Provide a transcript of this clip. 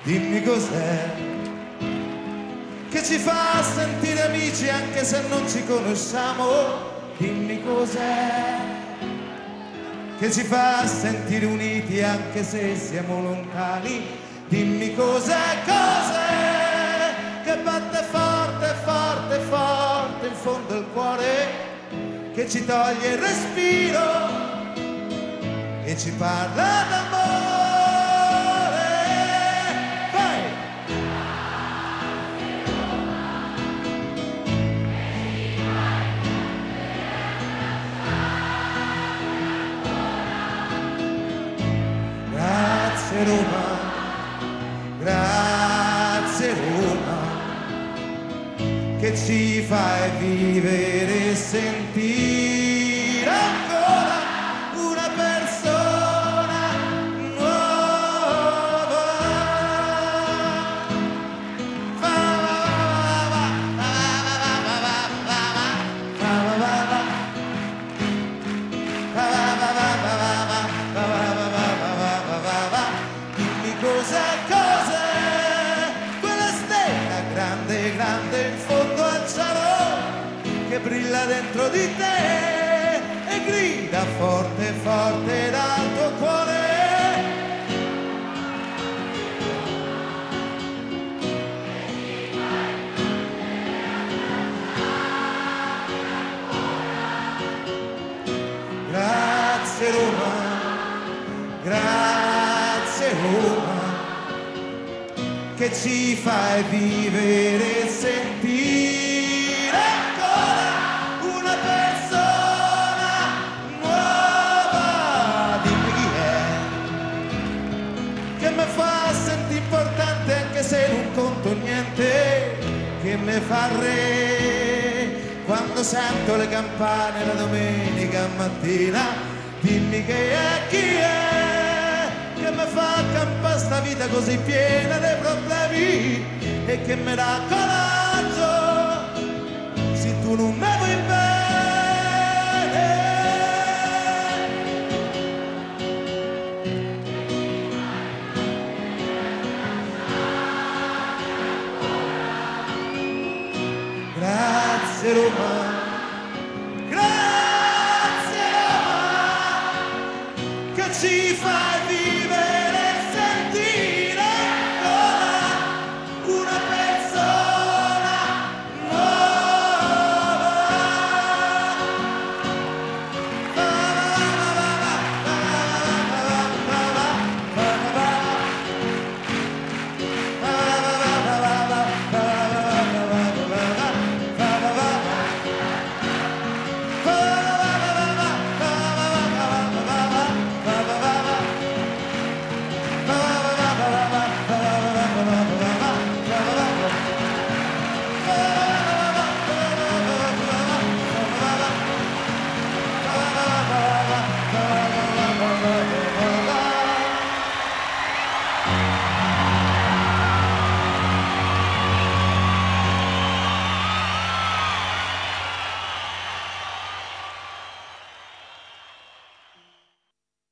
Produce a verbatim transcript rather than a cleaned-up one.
dimmi cos'è che ci fa sentire amici anche se non ci conosciamo, dimmi cos'è che ci fa sentire uniti anche se siamo lontani, dimmi cos'è, cos'è che batte forte, forte, forte in fondo al cuore, che ci toglie il respiro e ci parla d'amore. Grazie Roma, grazie Roma, che ci fai vivere e sentire ancora una persona nuova. Dimmi cos'è, cos'è quella stella grande, grande in fondo al cielo, che brilla dentro di te e grida forte, forte dal tuo cuore. Grazie Roma, grazie Roma, che ci fai vivere e sentire ancora una persona nuova. Dimmi chi è che mi fa sentire importante anche se non conto niente, che mi fa re quando sento le campane la domenica mattina. Dimmi che è, chi è che mi fa campare sta vita così piena di problemi e che mi dà coraggio se tu non mi vuoi bene. Grazie Roma,